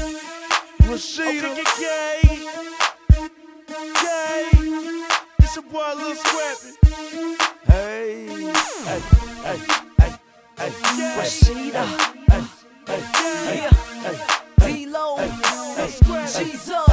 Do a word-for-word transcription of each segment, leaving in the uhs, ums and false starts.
Rashida. Okay, K. K. It's your boy Lil Scrappy. Hey, hey, hey, hey, hey, Rashida. Hey, hey, hey, hey, D-Lo, hey, G's up,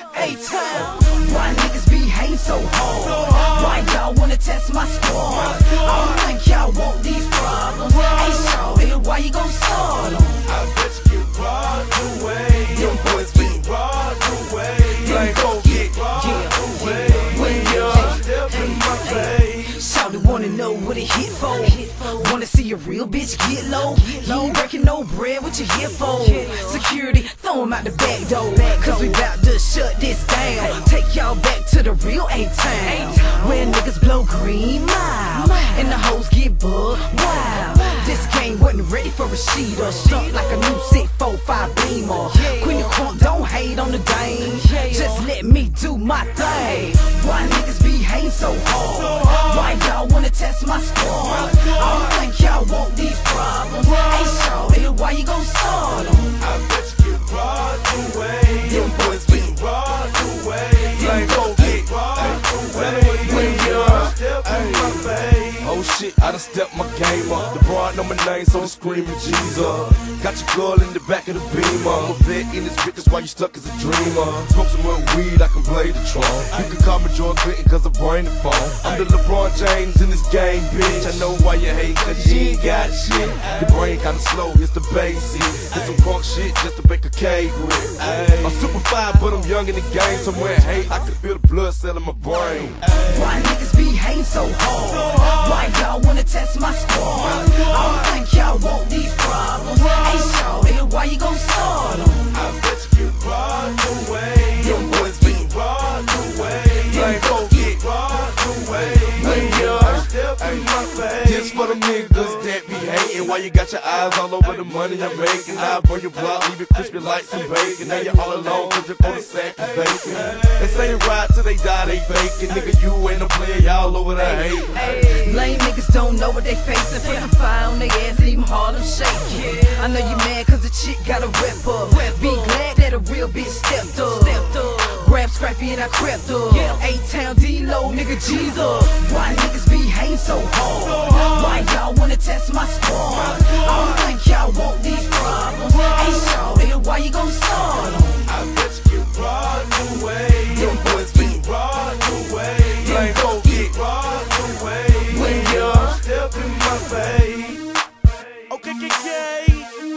A-Town. Why niggas be hating so hard? Why y'all wanna test my squad? I don't think y'all want these problems. Hey, shawty, why you gon' start 'em? I bet you get robbed away. Them boys get robbed away. Like gon' get robbed away. When you're step in my face. Shawty wanna know what it hit for. Wanna see a real bitch get low. You ain't breaking no bread, what you here for? Security, throw 'em out the back door. Cause we bout to shut this down. Take y'all back to the real A-Town, where niggas blow green mile and the hoes get bugged wild. This game wasn't ready for Rashida. Stuck like a new six four five Beamer. Queen of Crunk, don't hate on the dame. Just let me do my thing. Why niggas be hating so hard? Why y'all wanna test my squad? I don't think y'all want these problems. Hey, shawty, why you gon' start 'em? I bet you get robbed away. Them boys get robbed away. Like gon' get robbed away. When you're step in my face. Oh shit, I done stepped my game up. The broad know my name, so they screaming Jesus. Got your girl in the back of the Beamer. I'm a vet in this bitch, that's why you stuck as a dreamer. Smoke some more weed, I can play the tron. You can call me Jordan Clinton, cause I brain the phone. I'm the LeBron James in this game, bitch. I know why you hate, cause you ain't got shit. Your brain kinda slow, it's the basic. It's some punk shit just to make a cake with. I'm super fine, but I'm young in the game. Somewhere hate, I can feel the blood cell in my brain. Why niggas be hating so hard? Why y'all wanna test my squad? I don't think y'all want these problems. Hey, shawty, why you gon' start 'em? I bet you get robbed away. Them boys get robbed away. Like gon' get robbed away. When you're step in my face. Just for the niggas that be hating. Why you got your eyes all over the money I'm making? I burn your block, leave it crispy like some bacon. Now you're all alone cause your cul-de-sac is vacant. They say ride till they die, they faking. Nigga, you ain't no player, y'all over there hating. Hey, lame niggas don't know what they facing. Put some fire on their ass and even Harlem shaking. I know you mad cause the chick got a whip up. Be glad that a real bitch stepped up. Grab Scrappy and I crept up. A-Town D-Lo, nigga, G's up. Why niggas be hating so hard? Why y'all wanna test my squad? I don't think y'all want these problems. Hey, shawty, why you gon' start 'em? I bet you get robbed away. Them boys get robbed away. Like gon' get robbed away. When you're step in my face. Okay, K, K.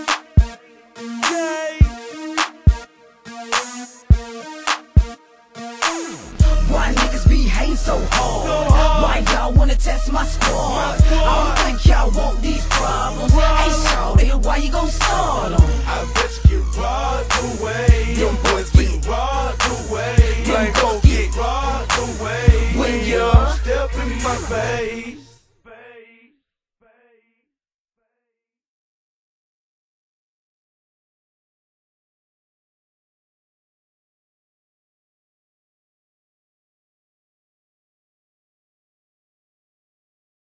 K. Why niggas be hating so hard? Why y'all wanna test my squad? I don't think y'all want these problems. Hey, shawty, why you gon' start 'em? I bet you get robbed away. Them boys get robbed away. Like gon' get robbed away. When you're step in my face.